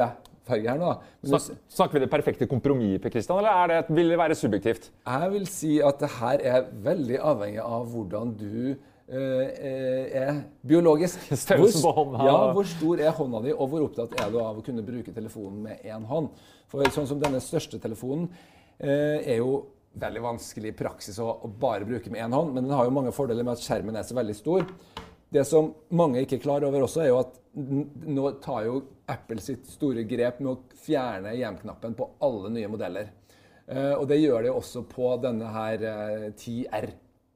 farge her nå. Men Snak, snakker vi det perfekte kompromiss, Per Kristian, eller er det, vil det være subjektivt? Jeg vil si at det her er veldig avhengig av hvordan du eh, er biologisk. Størrelsen på hånda. Ja, hvor stor er hånda di, og hvor opptatt er du av å kunne bruke telefonen med en hånd. For sånn som denne største telefonen eh, er jo veldig vanskelig i praksis å, å bare bruke med en hånd, men den har jo mange fordeler med at skjermen er så veldig stor. Det som mange ikke er klar over også er jo at nå tar jo Apple sitt store grep med å fjerne hjem-knappen på alle nye modeller. Eh, og det gjør det jo også på denne her eh, ti R,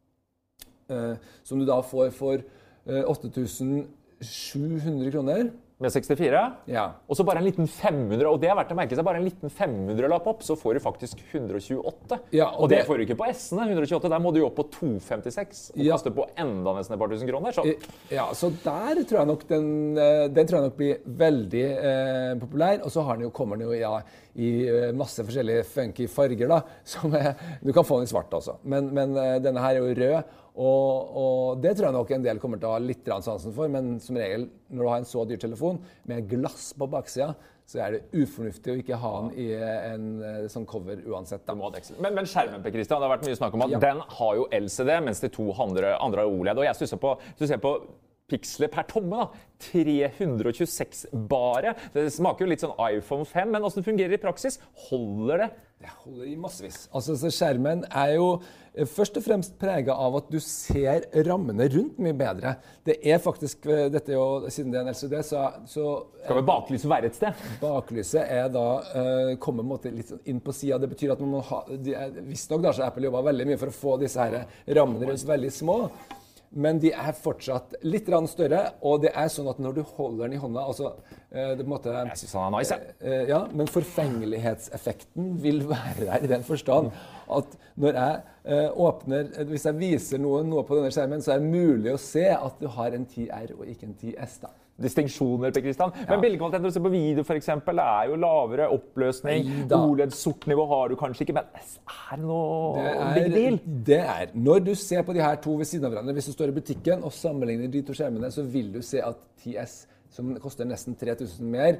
eh, som du da får for eh, åtte tusen sju hundre kroner. Med sekstifire? Ja. Og så bare en liten femhundre, og det er verdt å merke seg, bare en liten femhundre-lapp opp, så får du faktisk hundre og tjueåtte. Ja, og, og det, det får du ikke på S-ene, hundre og tjueåtte, der må du jo opp på to femtiseks, og ja. koster på enda nesten et par tusen kroner. Så. Ja, så der tror jeg nok den, den tror jeg nok blir veldig eh, populær, og så har den jo, kommer den jo ja, i masse forskjellige funky farger da, som er, du kan få den i svart også, men, men denne her er jo rød, Og, og det tror jeg nok en del kommer til å ha litt sansen for, men som regel når du har en så dyr telefon med glass på baksida, så er det ufornuftig å ikke ha den i en sånn cover uansett. Da. Men, men skjermen, Per Kristian, det har vært mye snakk om at ja. den har jo L C D, mens de to andre, andre har OLED. Og jeg synes på, hvis du ser på piksler per tomme, da, tre hundre og tjueseks bare. Det smaker jo litt sånn iPhone fem, men hvordan det fungerer i praksis, holder det? Det holder i massevis. Altså, så skjermen er jo først og fremst preget av at du ser rammene rundt mye bedre. Det er faktisk, dette er jo, siden det er en L C D, så... så Skal vel baklyset være et sted? Baklyset er da, uh, kommer måte litt inn på siden. Det betyr at man må ha, de er, visst nok da, så Apple jobbet veldig mye for å få disse her rammene rundt veldig små. Men de er fortsatt litt større, og det er sånn at når du holder den i hånda, altså, det på en måte... Jeg synes han er nice, ja. Ja, men forfengelighetseffekten vil være der i den forstand at når jeg eh, åpner, hvis jeg viser noe, noe på denne skjermen, så er det mulig å se at du har en ti R og ikke en ti S da. Distinksjoner, Per Kristian. Men ja. Bildekvaliteten når du ser på video for eksempel, er jo lavere oppløsning. OLED sort nivå har du kanskje ikke, men er det noe det er, big deal? Det er. Når du ser på de her to ved siden av hverandre, hvis du står i butikken og sammenligner de to skjermene, så vil du se at ti S, som koster nesten tre tusen mer,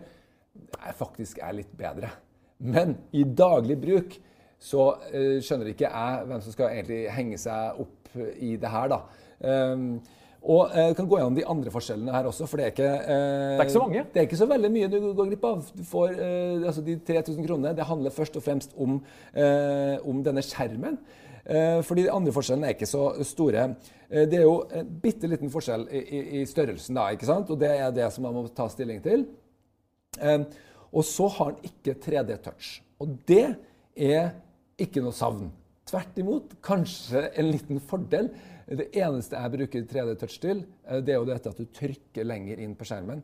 er faktisk er litt bedre. Men i daglig bruk så uh, skjønner ikke jeg hvem som skal egentlig henge seg opp i det her da. Um, Og jeg uh, kan gå gjennom de andre forskjellene her også, for det er ikke... Uh, det er ikke så mange. Det er ikke så veldig mye du går glipp av. Du får uh, altså de tre tusen kronene, det handler først og fremst om, uh, om denne skjermen. Uh, fordi de andre forskjellene er ikke så store. Uh, det er jo en bitte liten forskjell i, i, i størrelsen da, ikke sant? Og det er det som man må ta stilling til. Uh, og så har den ikke tre D touch. Og det er ikke noe savn. Tvert imot, kanskje en liten fordel. Det eneste jeg bruker tre D touch til, det er jo dette at du trykker lenger inn på skjermen.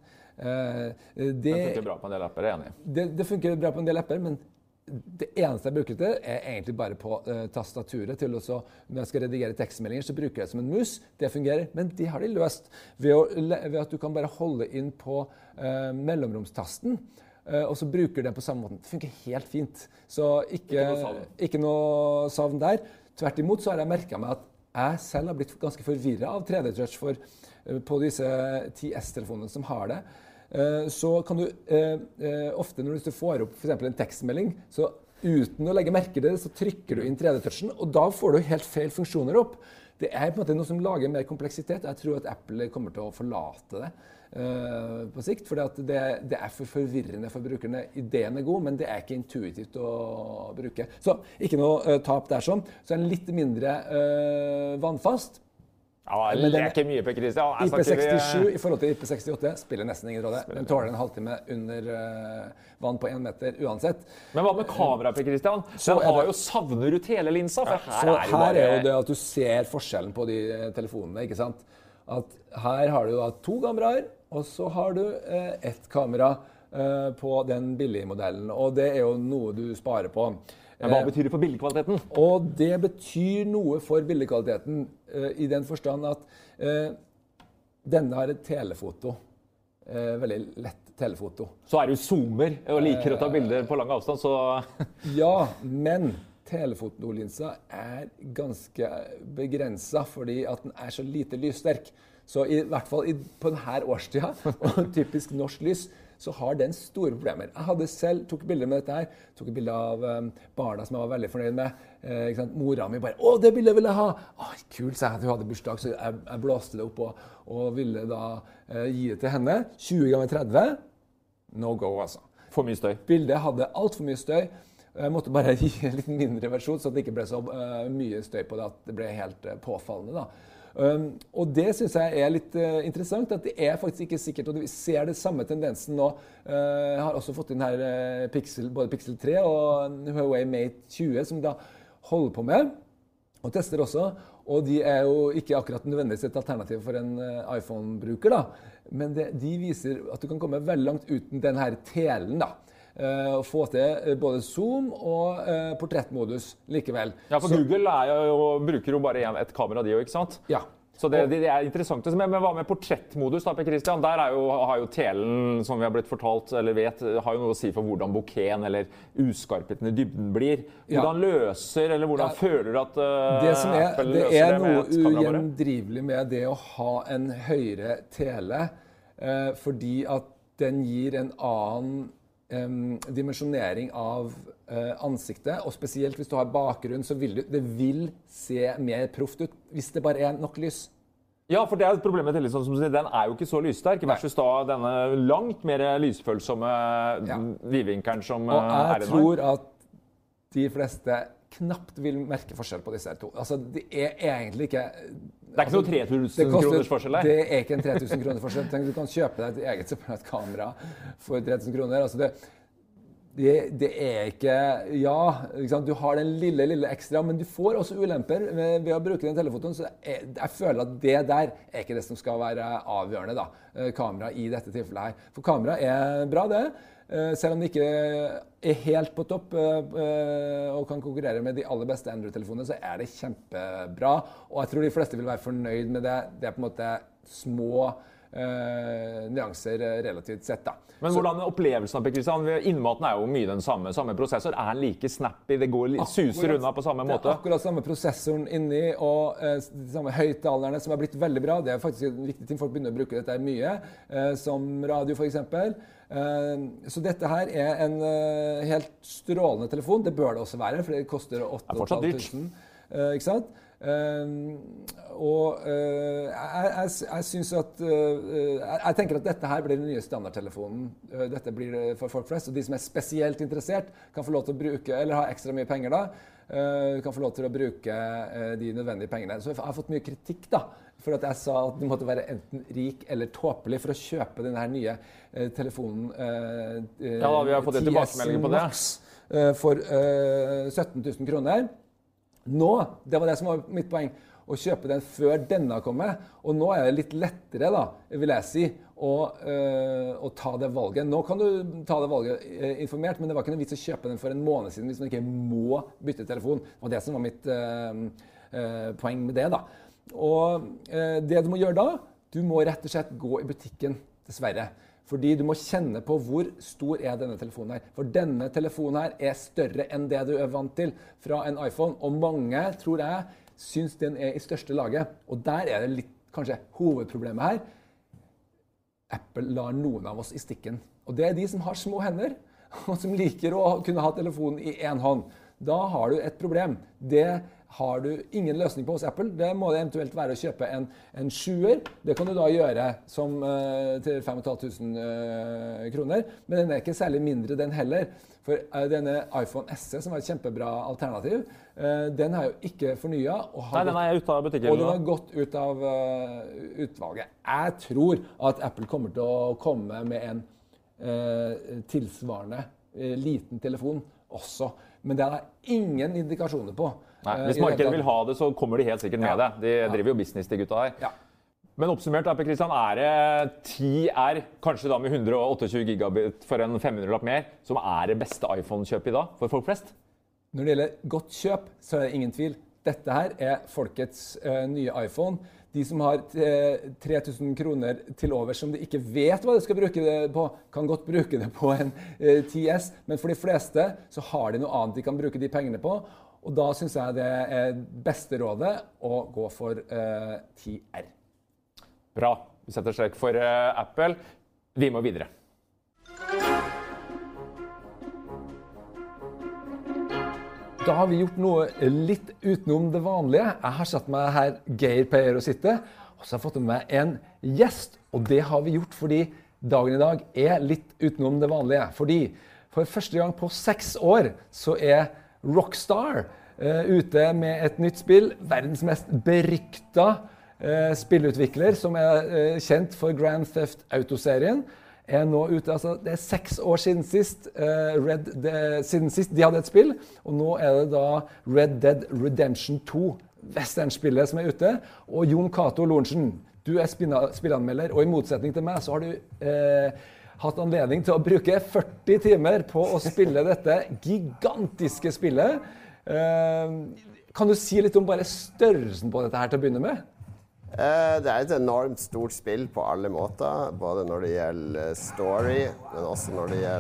Det, det funker bra på en del apper, jeg er enig. Det, det funker bra på en del apper, men det eneste jeg bruker til er egentlig bare på uh, tastaturet til også, når jeg skal redigere tekstmeldinger, så bruker jeg det som en mus. Det fungerer, men de har de løst ved, å, ved at du kan bare holde inn på uh, mellomromstasten, uh, og så bruker det på samme måte. Det funker helt fint. Så ikke, ikke, noe savn. ikke noe savn der. Tvert imot så har jeg merket meg at jeg selv har blitt ganske forvirret av tre D touch for uh, på disse ti S-telefonene som har det. Uh, så kan du uh, uh, ofte når du får opp for eksempel en tekstmelding, så uten å legge merke til det, så trykker du inn tre D touchen, og da får du helt feil funksjoner opp. Det er på en måte noe som lager mer kompleksitet. Jeg tror at Apple kommer til å forlate det uh, på sikt, for det, det er for forvirrende for brukerne. Ideen er god, men det er ikke intuitivt å bruke. Så ikke noe uh, tap der sånn. Så er den litt mindre uh, vannfast. Ja, det er ikke mye, Per Kristian. I P sekstisju i forhold til I P sekstiåtte spiller nesten ingen rolle. Den tåler en halvtime under uh, vann på en meter uansett. Men hva med kamera, Per Kristian? Den har jo savner ut hele linsa, for her, så er, jo her bare... er jo det at du ser forskjellen på de telefonene, ikke sant? At her har du da to kameraer, og så har du uh, ett kamera uh, på den billige modellen, og det er jo noe du sparer på. Men hva betyr det for bildekvaliteten? Og det betyr noe for bildekvaliteten uh, i den forstand at uh, denne har et telefoto. Uh, veldig lett telefoto. Så er du zoomer og liker å ta bilder på lang avstand, så... Ja, men telefotolinsa er ganske begrenset fordi at den er så lite lyssterk. Så i hvert fall i, på denne årstida, og typisk norsk lys, så har den store problemer. Jeg hadde selv, tok bilder med dette her, tok et bilde av um, barna som jeg var veldig fornøyd med. Eh, ikke sant? Mora mi bare, å, det bildet vil jeg ha! Å, kult, sa jeg at hun hadde bursdag, så jeg, jeg blåste det opp og, og ville da eh, gi det til henne. tjue ganger tretti, no go altså. For mye støy. Bildet hadde alt for mye støy. Jeg måtte bare gi en litt mindre versjon, så det ikke ble så uh, mye støy på det, at det ble helt uh, påfallende da. Um, og det synes jeg er litt uh, interessant, at det er faktisk ikke sikkert, og vi ser det samme tendensen nå. Uh, jeg har også fått inn her uh, Pixel, både Pixel tre og Huawei Mate tjue, som da holder på med, og tester også. Og de er jo ikke akkurat nødvendigvis et alternativ for en uh, iPhone-bruker da, men det, de viser at du kan komme veldig langt uten den her telen da. Uh, få til både zoom og uh, portrettmodus likevel. Ja, for så, Google er jo, bruker jo bare en, et kamera de jo, ikke sant? Ja. Så det, det er interessant. Men, men hva med portrettmodus da, Per Christian? Der er jo, har jo telen, som vi har blitt fortalt, eller vet, har jo noe å si for hvordan bokehen eller uskarpheten i dybden blir. Hvordan ja. løser, eller hvordan ja. føler du at uh, det som er, Apple det løser er det med et kamera bare? ugjendrivelig med det å ha en høyere tele, uh, fordi at den gir en annen Um, dimensjonering av uh, ansiktet, og spesielt hvis du har bakgrunn, så vil du, det vil se mer proft ut hvis det bare er nok lys. Ja, for det er problemet til liksom, som du sier, den er jo ikke så lyssterk, versus da denne langt mer lysfølsomme ja. vidvinkelen som og er den her. Og jeg tror at de fleste knapt vil merke forskjell på disse to. Altså, det er egentlig ikke... Det er ikke noe tre tusen kroners forskjell der. Det er ikke en tre tusen kroner forskjell. Tenk, du kan kjøpe deg et eget separat kamera for tre tusen kroner. Altså det, det, det er ikke... Ja, ikke sant? Du har den lille, lille ekstra, men du får også ulemper ved, ved å bruke den telefonen. Så jeg, jeg føler at det der er ikke det som skal være avgjørende da. Kamera i dette tilfellet her. For kamera er bra det. Selv om det ikke er helt på topp og kan konkurrere med de aller beste Android-telefonene, så er det kjempebra. Og jeg tror de fleste vil være fornøyd med det. Det er på en måte små uh, nyanser relativt sett da. Men hvordan er opplevelsen av Christian? Innmaten er jo mye den samme. Samme prosessor er like snappy, det går litt, suser unna på samme måte. Det er akkurat samme prosessoren inni, og uh, de samme høyttalerne som har blitt veldig bra. Det er faktisk en viktig ting, folk begynner å bruke dette mye, uh, som radio for eksempel. Uh, så dette her er en uh, helt strålende telefon. Det bør det også være, for det koster åtte tusen. Uh, ikke sant? Uh, og uh, jeg, jeg, jeg synes at uh, jeg, jeg tenker at dette her blir den nye standardtelefonen. Uh, dette blir det for folk flest, og de som er spesielt interessert kan få lov til å bruke, eller ha ekstra mye penger da, uh, kan få lov til å bruke uh, de nødvendige pengene. Så jeg har fått mye kritikk da, for at jeg sa at du måtte være enten rik eller tåpelig for å kjøpe denne her nye uh, telefonen uh, ja, da, vi har fått en tilbakemelding på det. Uh, for uh, sytten tusen kroner. Nå, det var det som var mitt poeng, å kjøpe den før denne kommer, og nå er det litt lettere da, vil jeg si, å, uh, å ta det valget. Nå kan du ta det valget uh, informert, men det var ikke noe vits å kjøpe den for en måned siden hvis man ikke må bytte telefon. Det var det som var mitt uh, uh, poeng med det da. Og uh, det du må gjøre da, du må rett og slett gå i butikken, dessverre. Fordi du må kjenne på hvor stor er denne telefonen her. For denne telefonen her er større enn det du er vant til fra en iPhone. Og mange, tror jeg, syns den er i største laget. Og der er det litt, kanskje, hovedproblemet her. Apple lar noen av oss i stikken. Og det er de som har små hender, og som liker å kunne ha telefonen i en hånd. Da har du et problem. Det har du ingen løsning på hos Apple. Det må det eventuelt være å kjøpe en, en sjuer. Det kan du da gjøre som, uh, til fem tusen fem hundre uh, kroner. Men den er ikke særlig mindre den heller. For uh, denne iPhone S E, som er et kjempebra alternativ, uh, den er jo ikke fornyet. Og Nei, den er ute av butikken. Og den har gått ut av uh, utvalget. Jeg tror at Apple kommer til å komme med en uh, tilsvarende uh, liten telefon også. Men det er ingen indikasjoner på. Nei, hvis markedet vil ha det, så kommer de helt sikkert med ja. det. De driver jo business, de gutta her. Ja. Men oppsummert, Per Christian, er det ti R, kanskje da med hundre og tjueåtte gigabit for en fem hundre lapp mer, som er det beste iPhone-kjøpet i dag for folk flest? Når det gjelder godt kjøp, så er det ingen tvil. Dette her er folkets uh, nye iPhone. De som har tre tusen kroner til over som de ikke vet hva de skal bruke det på, kan godt bruke det på en uh, ti S, men for de fleste så har de noe annet de kan bruke de pengene på, og da synes jeg det er beste rådet å gå for uh, ti R. Bra. Vi setter strek for uh, Apple. Vi må videre. Da har vi gjort noe litt utenom det vanlige. Jeg har satt meg her Geir pleier å sitte, og så har jeg fått med meg en gjest. Og det har vi gjort fordi dagen i dag er litt utenom det vanlige. Fordi for første gang på seks år så er Rockstar uh, ute med et nytt spill. Verdens mest berykta uh, spillutvikler som er uh, kjent for Grand Theft Auto-serien. Er nå ute, altså det er seks år siden sist, uh, Red, de, siden sist de hadde et spill, og nå er det da Red Dead Redemption to, westernspillet som er ute, og Jon Cato Lorentzen, du er spillanmelder, og i motsetning til meg så har du uh, hatt anledning til å bruke førti timer på å spille dette gigantiske spillet. Uh, kan du si litt om bare størrelsen på dette her til å begynne med? Det er et enormt stort spill på alle måter, både når det gjelder story, men også når det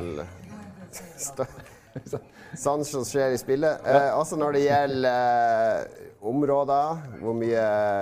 gjelder sånn som skjer i spillet. Eh, også når det gjelder eh, områder, hvor mye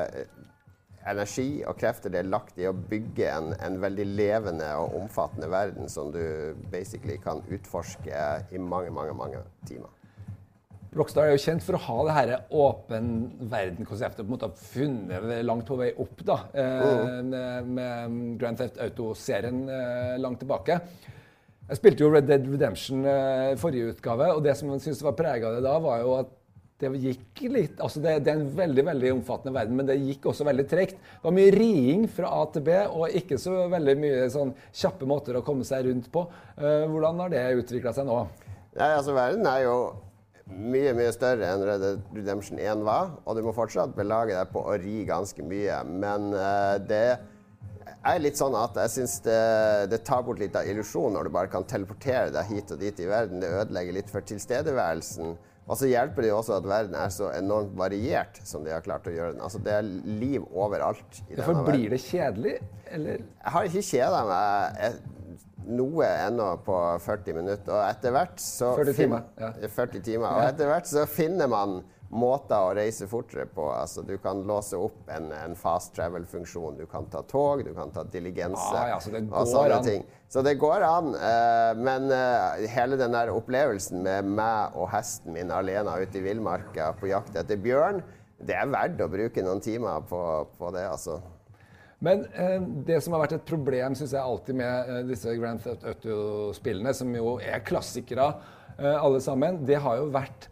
energi og krefter det er lagt i å bygge en, en veldig levende og omfattende verden som du basically kan utforske i mange, mange, mange timer. Rockstar er jo kjent for å ha det her åpen verden-konseptet, på en måte funnet det langt på vei opp da, mm. med, med Grand Theft Auto-serien eh, langt tilbake. Jeg spilte jo Red Dead Redemption eh, forrige utgave, og det som jeg synes var preget av det da, var jo at det gikk litt, altså det, det er en veldig, veldig omfattende verden, men det gikk også veldig tregt. Det var mye riing fra A til B, og ikke så veldig mye sånn kjappe måter å komme seg rundt på. Eh, hvordan har det utviklet seg nå? Nei, altså verden er jo mye, mye større enn Red Dead Redemption one var, og du må fortsatt belage deg på å ri ganske mye, men uh, det er litt sånn at jeg synes det, det tar bort litt av illusjon når du bare kan teleportere deg hit og dit i verden. Det ødelegger litt for tilstedeværelsen, og så hjelper det jo også at verden er så enormt variert som de har klart å gjøre den. Altså det er liv overalt i denne verden. Hvorfor blir det kjedelig, eller? Jeg har ikke kjedet meg. Jeg, noe ennå på førti minutter, og etter hvert så førti timer, ja. førti timer, og etter hvert så finner man måter å reise fortere på. Altså, du kan låse opp en, en fast travel-funksjon, du kan ta tog, du kan ta diligense, ah, ja, så det går og sånne an. ting. Så det går an, uh, men uh, hele den der opplevelsen med meg og hesten min alene ute i villmarka på jakt etter bjørn, det er verdt å bruke noen timer på, på det, altså. Men eh, det som har vært et problem, synes jeg alltid med eh, disse Grand Theft Auto-spillene, som jo er klassikere eh, alle sammen, det har jo vært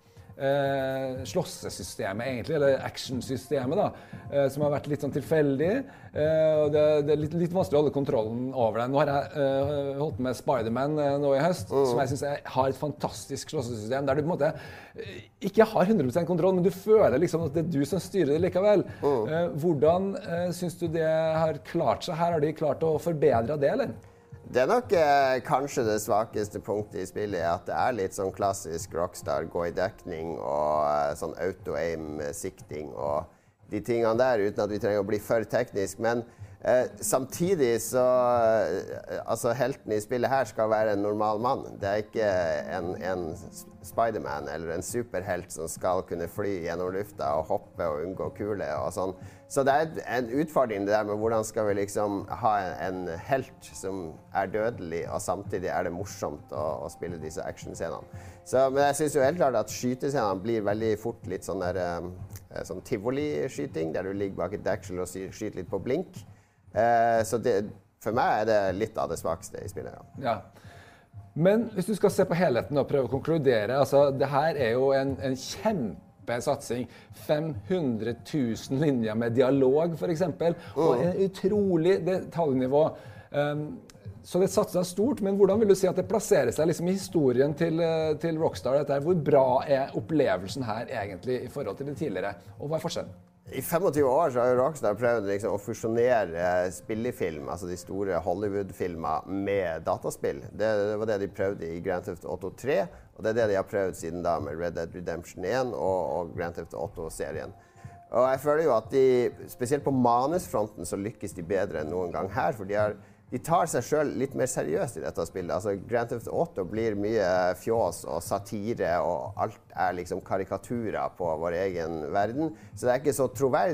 eh, slåssesystemet egentlig, eller actionsystemet da, eh, som har vært litt sånn tilfeldig, eh, og det, det er litt, litt vanskelig å holde kontrollen over det. Nå har jeg eh, holdt med Spider-Man eh, nå i høst, mm. som jeg synes jeg har et fantastisk slåssesystem, der du på en måte eh, ikke har hundre prosent kontroll, men du føler liksom at det er du som styrer det likevel. Mm. Eh, hvordan eh, synes du det har klart seg? Her har de klart å forbedre det, eller? Det er nok eh, kanskje det svakeste punktet i spillet, at det er litt sånn klassisk Rockstar, gå i dekning og eh, sånn auto-aim-sikting og de tingene der, uten at vi trenger å bli for teknisk. Men eh, samtidig så, eh, altså helten i spillet her skal være en normal mann. Det er ikke en, en Spider-Man eller en superhelt som skal kunne fly gjennom lufta og hoppe og unngå kule og sånn. Så det er en utfordring det der med hvordan skal vi liksom ha en, en helt som er dødelig, og samtidig er det morsomt å, å spille disse actionscenene. Så, men jeg synes jo helt klart at skytescenene blir veldig fort litt sånn der, eh, sånn tivoli-skyting, der du ligger bak et deksel og skyter litt på blink. Eh, så det, for meg er det litt av det svakeste i spillet, ja. Ja. Men hvis du skal se på helheten og prøve å konkludere, altså det her er jo en, en kjempe satsing. fem hundre tusen linjer med dialog, for eksempel, og en utrolig detaljnivå. Um, så det satser stort, men hvordan vil du si at det plasserer seg liksom i historien til, til Rockstar? Dette her? Hvor bra er opplevelsen her egentlig i forhold til det tidligere? Og hva er forskjellen? I tjuefem år så har jo Rockstar prøvd liksom å fusjonere spillefilm, altså de store Hollywood-filmer, med dataspill. Det, det var det de prøvde i Grand Theft Auto tre, og det er det de har prøvd siden da med Red Dead Redemption one og, og Grand Theft Auto-serien. Og jeg føler jo at de, spesielt på manusfronten, så lykkes de bedre enn noen gang her, for de har De tar seg selv litt mer seriøst i dette spillet. Altså, Grand Theft Auto blir mye fjås og satire, og alt er liksom karikaturer på vår egen verden. Så det er ikke så troverdig.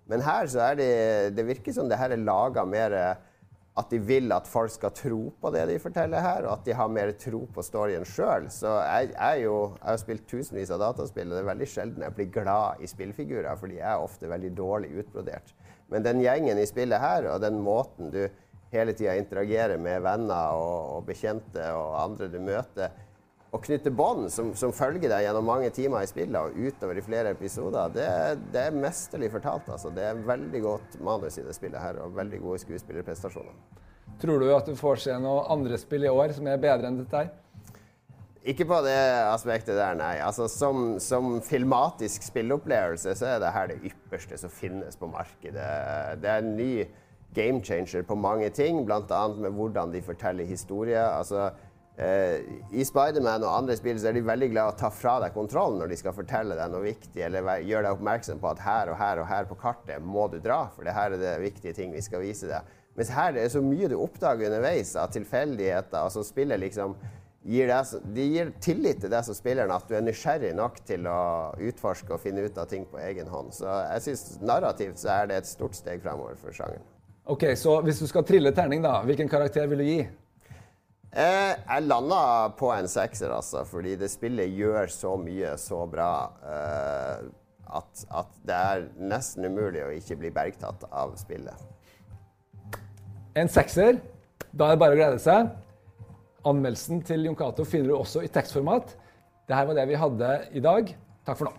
Men her så er det, det virker som det her er laget mer at de vil at folk skal tro på det de forteller her, og at de har mer tro på storyen selv. Så jeg, jeg, jo, jeg har spilt tusenvis av dataspill, og det er veldig sjelden jeg blir glad i spillfigurer, fordi jeg er ofte veldig dårlig utbrodert. Men den gjengen i spillet her, og den måten du hele tiden interagerer med venner og, og bekjente og andre du møter, og knytte bånd som, som følger deg gjennom mange timer i spillet og utover i flere episoder, det, det er mesterlig fortalt. Altså. Det er veldig godt manus i det spillet her, og veldig gode skuespillerprestasjoner. Tror du at du får se noen andre spill i år som er bedre enn dette her? Ikke på det aspektet der, nei. Altså, som, som filmatisk spillopplevelse så er det her det ypperste som finnes på markedet. Det er en ny game changer på mange ting, blant annet med hvordan de forteller historie. Altså, Uh, I Spider-Man og andre spill så er de veldig glad å ta fra deg kontrollen når de skal fortelle deg noe viktig, eller gjøre deg oppmerksom på at her og her og her på kartet må du dra, for det her er det viktige ting vi skal vise deg. Mens her det er så mye du oppdager underveis av tilfeldigheter, altså spillet liksom gir deg, de gir tillit til deg som spilleren, at du er nysgjerrig nok til å utforske og finne ut av ting på egen hånd. Så jeg synes narrativt så er det et stort steg fremover for sjangeren. Ok, så hvis du skal trille terning da, hvilken karakter vil du gi? Eh, jeg landet på en sekser, altså, fordi det spillet gjør så mye så bra eh, at, at det er nesten umulig å ikke bli bergtatt av spillet. En sekser, da er det bare å glede seg. Anmeldelsen til Jon Cato finner du også i tekstformat. Dette var det vi hadde i dag. Takk for nå.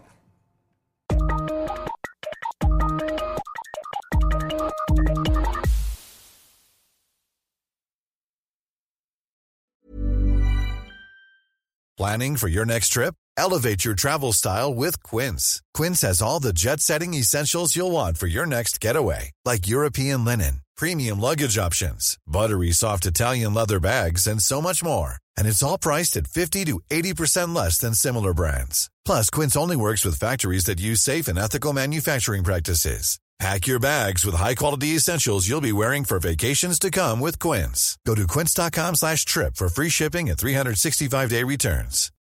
Planning for your next trip? Elevate your travel style with Quince. Quince has all the jet-setting essentials you'll want for your next getaway, like European linen, premium luggage options, buttery soft Italian leather bags, and so much more. And it's all priced at fifty to eighty percent less than similar brands. Plus, Quince only works with factories that use safe and ethical manufacturing practices. Pack your bags with high-quality essentials you'll be wearing for vacations to come with Quince. Go to quince dot com slash trip for free shipping and three sixty-five day returns.